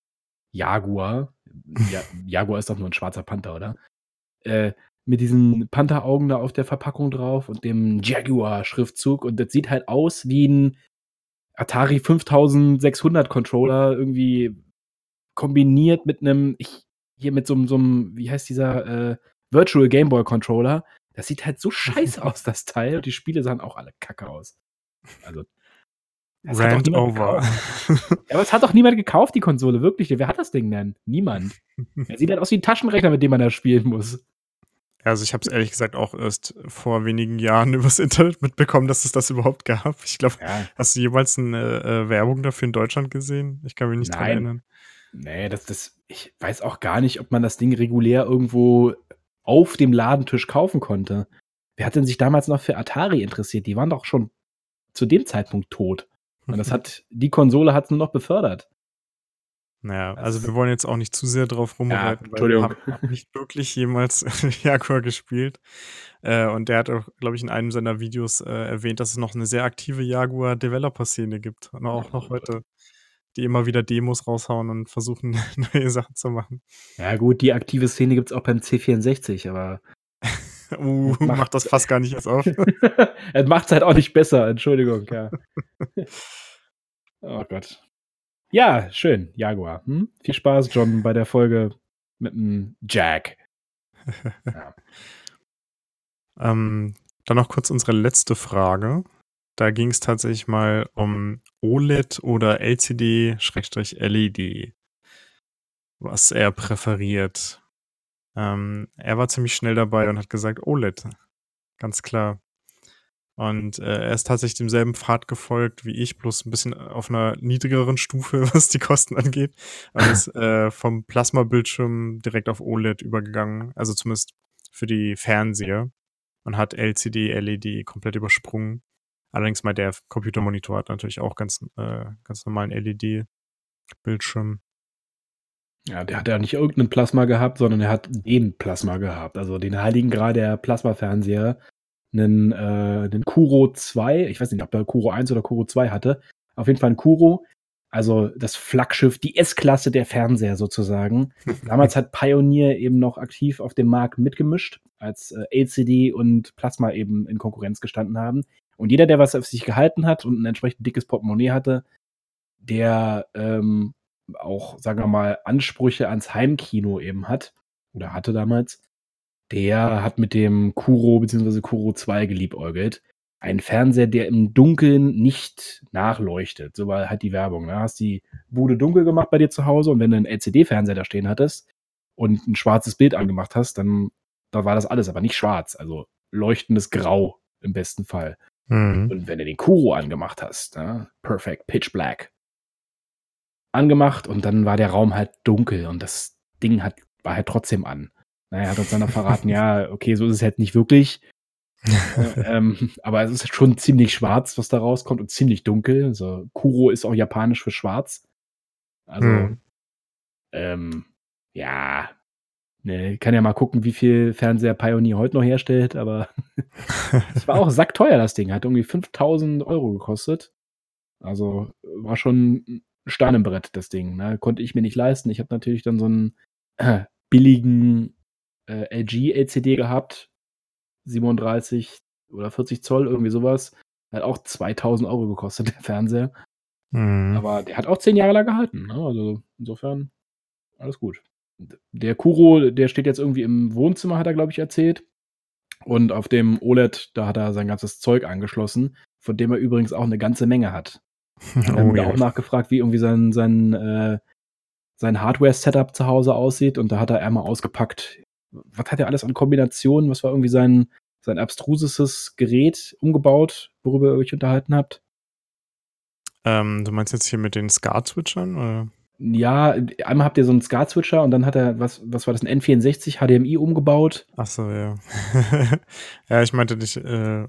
Jaguar. Ja Jaguar ist doch nur 'n schwarzer Panther, oder? Äh, mit diesen Pantheraugen da auf der Verpackung drauf und dem Jaguar-Schriftzug und das sieht halt aus wie 'n Atari fünftausendsechshundert Controller irgendwie kombiniert mit 'nem ich hier mit so 'm so 'm wie heißt dieser, äh, Virtual Game Boy Controller. Das sieht halt so scheiße aus, das Teil, und die Spiele sahen auch alle Kacke aus. Also das hat doch Rant niemand over. gekauft. Ja, aber es hat doch niemand gekauft, die Konsole, wirklich. Wer hat das Ding denn? Niemand. Der sieht halt aus wie 'n Taschenrechner, mit dem man da spielen muss. Also, ich habe es ehrlich gesagt auch erst vor wenigen Jahren übers Internet mitbekommen, dass es das überhaupt gab. Ich glaube, Ja. hast du jemals 'ne, äh, Werbung dafür in Deutschland gesehen? Ich kann mich nicht dran Nein. erinnern. Ne, das das ich weiß auch gar nicht, ob man das Ding regulär irgendwo auf dem Ladentisch kaufen konnte. Wer hat denn sich damals noch für Atari interessiert? Die waren doch schon zu dem Zeitpunkt tot. Und das hat die Konsole hat's nur noch befördert. Na ja, also, Das wir wollen jetzt auch nicht zu sehr drauf Ja, rumreiten, weil wir Entschuldigung. haben haben nicht wirklich jemals Jaguar gespielt. Äh, und der hat auch, glaube ich, in einem seiner Videos, äh, erwähnt, dass es noch 'ne sehr aktive Jaguar-Developer-Szene gibt und auch noch heute, die immer wieder Demos raushauen und versuchen, neue Sachen zu machen. Ja gut, die aktive Szene gibt's auch beim C vierundsechzig, aber Uh, es mach das macht's Fass gar nicht erst auf. es macht's halt auch nicht besser, Entschuldigung, ja. Oh Gott. Ja, schön, Jaguar, mhm. Viel Spaß, John, bei der Folge mit'm Jag. Ja. Ähm, dann noch kurz unsere letzte Frage. Da ging's tatsächlich mal um OLED oder LCD/LED. Was er präferiert. Ähm, er war ziemlich schnell dabei und hat gesagt: „OLED“, ganz klar. Und, äh, er ist tatsächlich demselben Pfad gefolgt wie ich, bloß 'n bisschen auf 'ner niedrigeren Stufe, was die Kosten angeht und ist, äh, vom Plasmabildschirm direkt auf OLED übergegangen, also, zumindest für die Fernseher. und hat L C D, L E D komplett übersprungen. Allerdings mal der Computermonitor hat natürlich auch ganz äh, ganz normalen L E D-Bildschirm. Ja, der hat ja nicht irgend 'nen Plasma gehabt, sondern er hat den Plasma gehabt, also den heiligen Gral der Plasmafernseher, 'nen äh, 'nen Kuro zwei. Ich weiß nicht, ob der Kuro eins oder Kuro zwei hatte. Auf jeden Fall 'n Kuro, also das Flaggschiff, die S-Klasse der Fernseher sozusagen. Damals hat Pioneer eben noch aktiv auf dem Markt mitgemischt, als, äh, L C D und Plasma eben in Konkurrenz gestanden haben. Und jeder, der was auf sich gehalten hat und 'n entsprechend dickes Portemonnaie hatte, der, ähm, auch, sagen wir mal, Ansprüche ans Heimkino eben hat oder hatte damals, der hat mit dem Kuro beziehungsweise Kuro zwei geliebäugelt. Ein Fernseher, der im Dunkeln nicht nachleuchtet. So war halt die Werbung, ne? Hast die Bude dunkel gemacht bei dir zu Hause und wenn du 'n L C D-Fernseher da stehen hattest und 'n schwarzes Bild angemacht hast, dann da war das alles, aber nicht schwarz, also leuchtendes Grau im besten Fall. Mhm. Und wenn du den Kuro angemacht hast, ne, perfect pitch black angemacht und dann war der Raum halt dunkel und das Ding hat war halt trotzdem an. Na ja, er hat uns dann noch verraten, ja, okay, so ist es halt nicht wirklich. Äh, ähm, aber es ist schon ziemlich schwarz, was da rauskommt und ziemlich dunkel. Also, Kuro ist auch japanisch für schwarz. Also, Mhm. ähm, ja, ne, kann ja mal gucken, wie viel Fernseher Pioneer heute noch herstellt, aber es war auch sackteuer, das Ding. Hat irgendwie fünftausend Euro gekostet. Also, war schon 'n Stein im Brett, das Ding, ne? Konnte ich mir nicht leisten. Ich habe natürlich dann so 'n billigen, äh, L G L C D gehabt, siebenunddreißig oder vierzig Zoll, irgendwie so was. Hat auch zweitausend Euro gekostet, der Fernseher. Mhm. Aber der hat auch zehn Jahre lang gehalten, ne? Also, insofern alles gut. D der Kuro, der steht jetzt irgendwie im Wohnzimmer, hat er, glaube ich, erzählt. Und auf dem OLED, da hat er sein ganzes Zeug angeschlossen, von dem er übrigens auch 'ne ganze Menge hat. Ja, wir haben Oh da ja. auch nachgefragt, wie irgendwie sein sein, äh sein Hardware-Setup zu Hause aussieht und da hat er einmal ausgepackt. Was hat er alles an Kombinationen? Was war irgendwie sein sein abstrusestes Gerät umgebaut, worüber ihr euch unterhalten habt? Ähm, du meinst jetzt hier mit den SCART-Switchern, oder? Ja, d einmal habt ihr so 'n SCART-Switcher und dann hat er was was war das, 'n N vierundsechzig H D M I umgebaut. Ach so, ja. Ja, ich meinte dich, äh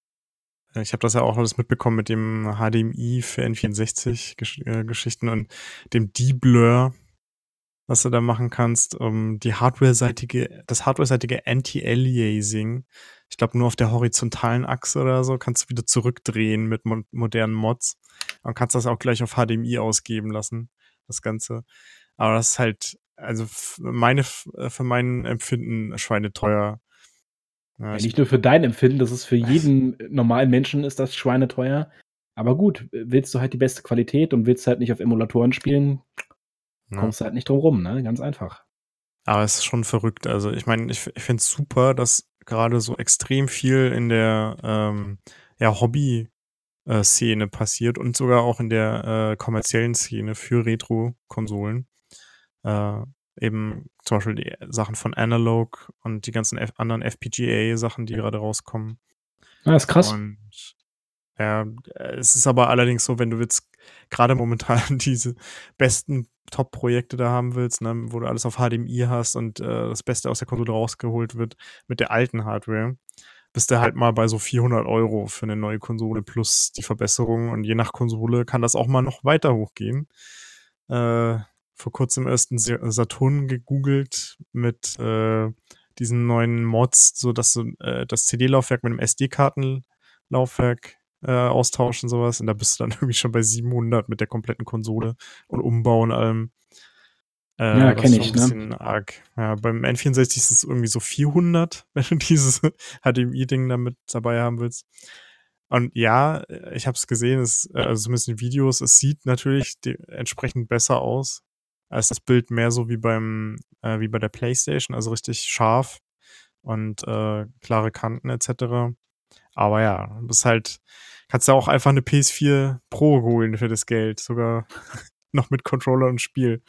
ich habe das ja auch alles mitbekommen mit dem H D M I für N vierundsechzig Gesch äh, Geschichten und dem De-Blur, was du da machen kannst, um die hardwareseitige das hardwareseitige Anti-Aliasing. Ich glaube, nur auf der horizontalen Achse oder so kannst du wieder zurückdrehen mit mon modernen Mods und kannst das auch gleich auf H D M I ausgeben lassen, das Ganze. Aber das ist halt, also f meine f für mein Empfinden schweineteuer. Ja, Ja, ich nicht nur für dein Empfinden, das ist für jeden normalen Menschen ist das schweineteuer. Aber gut, w willst du halt die beste Qualität und willst halt nicht auf Emulatoren spielen, Ja. kommst du halt nicht drum rum, ne? Ganz einfach. Aber es ist schon verrückt. Also, ich meine, ich fi ich finde es super, dass grade so extrem viel in der, ähm, ja, Hobby äh, Szene passiert und sogar auch in der, äh, kommerziellen Szene für Retrokonsolen. Äh, eben zum Beispiel die Sachen von Analog und die ganzen F anderen FPGA-Sachen, die grade rauskommen. Ah, ist krass. Und, ja, äh, es ist aber allerdings so, wenn du jetzt grade momentan diese besten Top-Projekte da haben willst, ne, wo du alles auf H D M I hast und, äh, das Beste aus der Konsole rausgeholt wird mit der alten Hardware, bist du halt mal bei so vierhundert Euro für 'ne neue Konsole plus die Verbesserung und je nach Konsole kann das auch mal noch weiter hochgehen. Äh, vor Kurzem erst 'n Sa Saturn gegoogelt mit, äh, diesen neuen Mods, sodass du, äh, das CD-Laufwerk mit 'nem SD-Kartenlaufwerk, äh, austauschen, so was. Und da bist du dann irgendwie schon bei siebenhundert mit der kompletten Konsole und Umbau und allem. Ja, Äh, das ist kenne schon 'n ich, ne? bisschen arg. Ja, beim N vierundsechzig ist es irgendwie so vierhundert, wenn du dieses H D M I-Ding da mit dabei haben willst. Und ja, äh, ich habe es gesehen, es äh, also zumindest in Videos, es sieht natürlich de entsprechend besser aus. Da ist das Bild mehr so wie beim äh, wie bei der PlayStation, also richtig scharf und, äh, klare Kanten et cetera. Aber ja, du bist halt kannst dir auch einfach 'ne P S vier Pro holen für das Geld, sogar noch mit Controller und Spiel.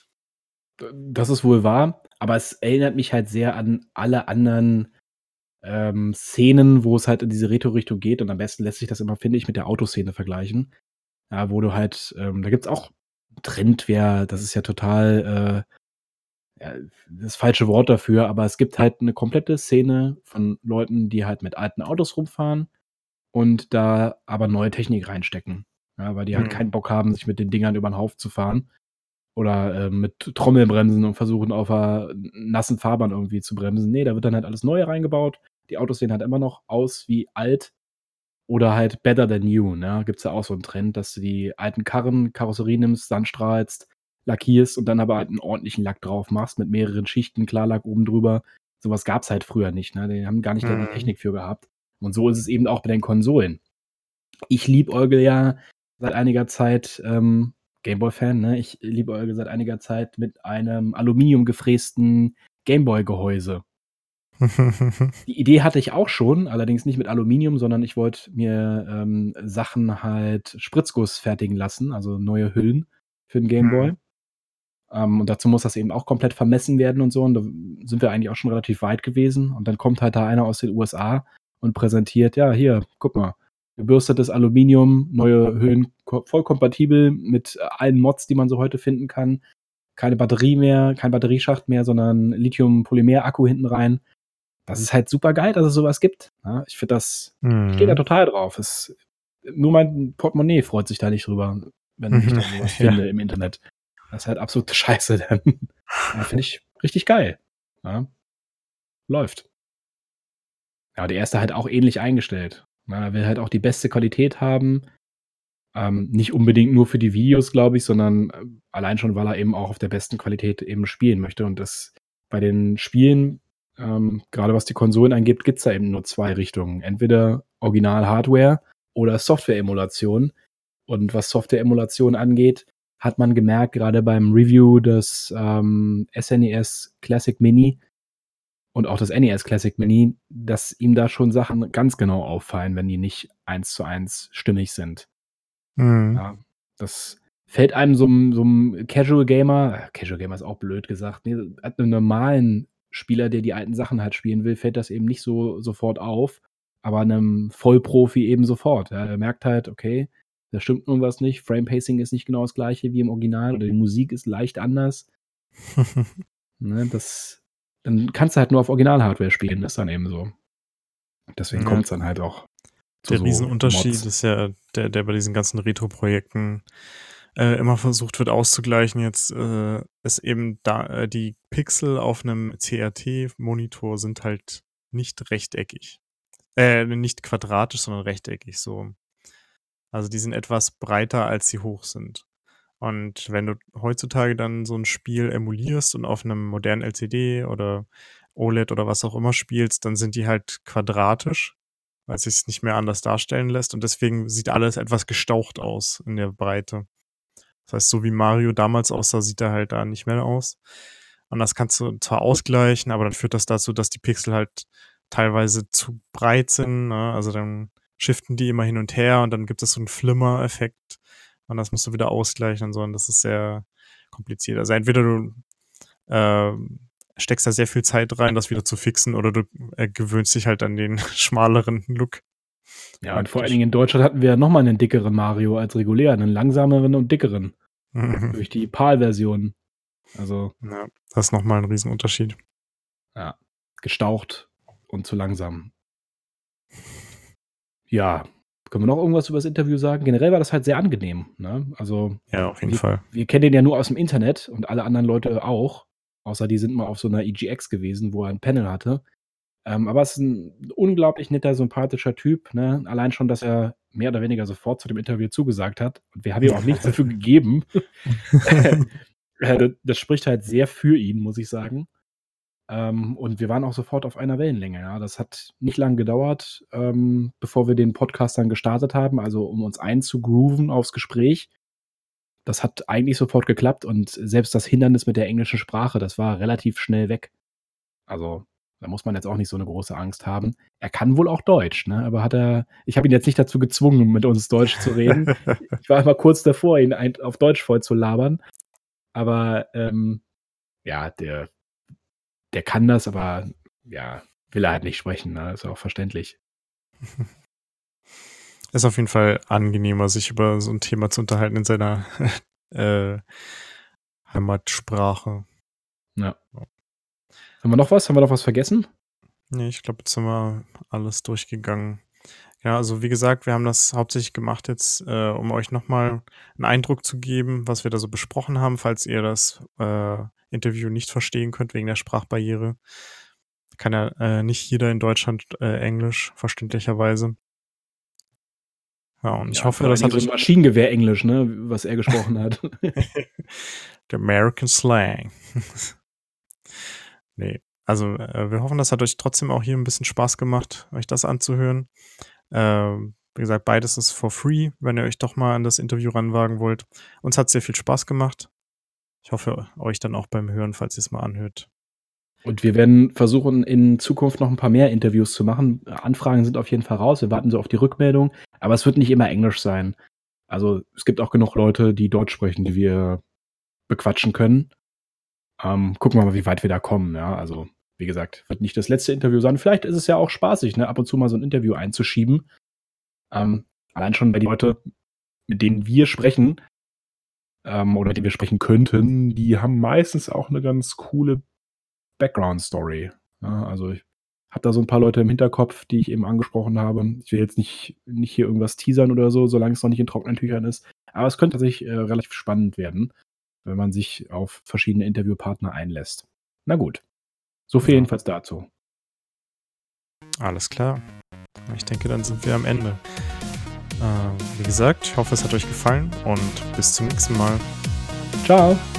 D das ist wohl wahr, aber es erinnert mich halt sehr an alle anderen, ähm, Szenen, wo es halt in diese Retro-Richtung geht und am besten lässt sich das immer, finde ich, mit der Autoszene vergleichen. Ja, wo du halt ähm, da gibt's auch Trendwehr, das ist ja total, äh ja, das falsche Wort dafür, aber es gibt halt 'ne komplette Szene von Leuten, die halt mit alten Autos rumfahren und da aber neue Technik reinstecken, ja, weil die halt Mhm. keinen Bock haben, sich mit den Dingern über 'n Haufen zu fahren oder, ähm, mit Trommelbremsen und versuchen auf 'ner n nassen Fahrbahn irgendwie zu bremsen. Ne, da wird dann halt alles Neue reingebaut. Die Autos sehen halt immer noch aus wie alt oder halt better than new, ne? Gibt's ja auch so 'n Trend, dass du die alten Karren Karosserie nimmst, sandstrahlst, lackierst und dann aber halt 'n ordentlichen Lack drauf machst mit mehreren Schichten Klarlack oben drüber. So was gab's halt früher nicht, ne? Die haben gar nicht da die Mhm. Technik für gehabt. Und so ist es eben auch bei den Konsolen. Ich liebäugle ja seit einiger Zeit, ähm Game-Boy-Fan, ne? Ich liebäugle seit einiger Zeit mit einem Aluminium-gefrästen Game-Boy-Gehäuse. Die Idee hatte ich auch schon, allerdings nicht mit Aluminium, sondern ich wollte mir, ähm, Sachen halt Spritzguss fertigen lassen, also neue Hüllen für 'n Mhm. Gameboy. Ähm, und dazu muss das eben auch komplett vermessen werden und so und da sind wir eigentlich auch schon relativ weit gewesen und dann kommt halt da einer aus den U S A und präsentiert: „Ja, hier, guck mal, gebürstetes Aluminium, neue Hüllen, ko voll kompatibel mit allen Mods, die man so heute finden kann. Keine Batterie mehr, kein Batterieschacht mehr, sondern Lithium-Polymer-Akku hinten rein.“ Das ist halt supergeil, dass es so was gibt, ne? Ich finde das ich stehe da Mhm. total drauf. Es nur mein Portemonnaie freut sich da nicht drüber, wenn ich Mhm. dann so was Ja. finde im Internet. Das ist halt absolute Scheiße dann. Ja, finde ich richtig geil, ja. Läuft. Ja, der erste halt auch ähnlich eingestellt, ne? Er will halt auch die beste Qualität haben. Ähm, nicht unbedingt nur für die Videos, glaube ich, sondern, äh, allein schon, weil er eben auch auf der besten Qualität eben spielen möchte und das bei den Spielen, ähm, grade was die Konsolen angeht, gibt's da eben nur zwei Richtungen. Entweder Original-Hardware oder Software-Emulation. Und was Software-Emulation angeht, hat man gemerkt, grade beim Review des, ähm, SNES Classic Mini und auch das NES Classic Mini, dass ihm da schon Sachen ganz genau auffallen, wenn die nicht eins zu eins stimmig sind. Mhm. Ja, das fällt einem so 'm so 'm Casual Gamer Casual Gamer ist auch blöd gesagt, ne, halt 'nem normalen Spieler, der die alten Sachen halt spielen will, fällt das eben nicht so sofort auf, aber 'nem Vollprofi eben sofort. Ja, der merkt halt: „Okay, da stimmt irgendwas nicht. Frame Pacing ist nicht genau das Gleiche wie im Original oder die Musik ist leicht anders.“ Ne, das dann kannst du halt nur auf Original-Hardware spielen, ist dann eben so. Deswegen Ja. kommt's dann halt auch zu Der so Riesenunterschied Mods. ist ja der der bei diesen ganzen Retro-Projekten, äh, immer versucht wird auszugleichen jetzt, äh, ist eben da äh, die Pixel auf 'nem CRT-Monitor sind halt nicht rechteckig. Äh, nicht quadratisch, sondern rechteckig, so rum. Also, die sind etwas breiter, als sie hoch sind. Und wenn du heutzutage dann so 'n Spiel emulierst und auf 'nem modernen L C D oder OLED oder was auch immer spielst, dann sind die halt quadratisch, weil sich's nicht mehr anders darstellen lässt und deswegen sieht alles etwas gestaucht aus in der Breite. Das heißt, so wie Mario damals aussah, sieht er halt da nicht mehr aus. Und das kannst du zwar ausgleichen, aber dann führt das dazu, dass die Pixel halt teilweise zu breit sind, ne? Also, dann shiften die immer hin und her und dann gibt es so 'n Flimmer-Effekt und das musst du wieder ausgleichen und so und das ist sehr kompliziert. Also, entweder du, ähm, steckst da sehr viel Zeit rein, das wieder zu fixen oder du, äh, gewöhnst dich halt an den schmaleren Look Ja, und vor allen praktisch. Dingen in Deutschland hatten wir ja noch mal 'nen dickeren Mario als regulär, 'nen langsameren und dickeren durch die PAL-Version. Also Ja, das ist noch mal 'n Riesenunterschied. Ja, gestaucht und zu langsam. Ja, können wir noch irgendwas über das Interview sagen? Generell war das halt sehr angenehm, ne? Also, Ja, auf jeden wir Fall. wir kennen den ja nur aus'm Internet und alle anderen Leute auch, außer die sind mal auf so 'ner EGX gewesen, wo er 'n Panel hatte. Ähm, aber ist 'n unglaublich netter, sympathischer Typ, ne? Allein schon, dass er mehr oder weniger sofort zu dem Interview zugesagt hat und wir haben ihm auch nichts dafür gegeben. Äh, d das spricht halt sehr für ihn, muss ich sagen. Ähm, und wir waren auch sofort auf einer Wellenlänge, ja. Das hat nicht lang gedauert, ähm, bevor wir den Podcast dann gestartet haben, also, um uns einzugrooven aufs Gespräch. Das hat eigentlich sofort geklappt und selbst das Hindernis mit der englischen Sprache, das war relativ schnell weg. Also, da muss man jetzt auch nicht so 'ne große Angst haben. Er kann wohl auch Deutsch, ne, aber hat er ich habe ihn jetzt nicht dazu gezwungen, mit uns Deutsch zu reden. Ich war immer kurz davor, ihn ein auf Deutsch vollzulabern, aber, ähm, ja, der der kann das, aber, ja, will er halt nicht sprechen, ne? Ist ja auch verständlich. Ist auf jeden Fall angenehmer, sich über so 'n Thema zu unterhalten in seiner, äh, Heimatsprache. Ja. Ja. Haben wir noch was? Haben wir noch was vergessen? Ne, ich glaube, jetzt haben wir alles durchgegangen. Ja, also wie gesagt, wir haben das hauptsächlich gemacht jetzt, äh, um euch noch mal 'n Eindruck zu geben, was wir da so besprochen haben, falls ihr das, äh, Interview nicht verstehen könnt wegen der Sprachbarriere. Kann ja, äh, nicht jeder in Deutschland, äh, Englisch, verständlicherweise. Ja, und ich Ja, hoffe, vor allen das Dingen hat so 'n euch Maschinengewehr-Englisch, ne, was er gesprochen hat. Der American Slang. Ne, also, äh, wir hoffen, das hat euch trotzdem auch hier 'n bisschen Spaß gemacht, euch das anzuhören. Ähm, wie gesagt, beides ist for free, wenn ihr euch doch mal an das Interview ranwagen wollt. Uns hat's sehr viel Spaß gemacht. Ich hoffe, euch dann auch beim Hören, falls ihr's mal anhört. Und wir werden versuchen, in Zukunft noch 'n paar mehr Interviews zu machen. Anfragen sind auf jeden Fall raus. Wir warten so auf die Rückmeldung, aber es wird nicht immer Englisch sein. Also, es gibt auch genug Leute, die Deutsch sprechen, die wir bequatschen können. Ähm, gucken wir mal, wie weit wir da kommen, ja? Also, wie gesagt, wird nicht das letzte Interview sein. Vielleicht ist es ja auch spaßig, ne, ab und zu mal so 'n Interview einzuschieben. Ähm, allein schon, weil die Leute, mit denen wir sprechen ähm, oder die wir sprechen könnten, die haben meistens auch 'ne ganz coole Background-Story, ne? Also, ich habe da so 'n paar Leute im Hinterkopf, die ich eben angesprochen habe. Ich will jetzt nicht nicht hier irgendwas teasern oder so, solange es noch nicht in trockenen Tüchern ist. Aber es könnte tatsächlich, äh, relativ spannend werden, wenn man sich auf verschiedene Interviewpartner einlässt. Na gut, so viel Ja. jedenfalls dazu. Alles klar. Ich denke, dann sind wir am Ende. Ähm, wie gesagt, ich hoffe, es hat euch gefallen und bis zum nächsten Mal. Tschau.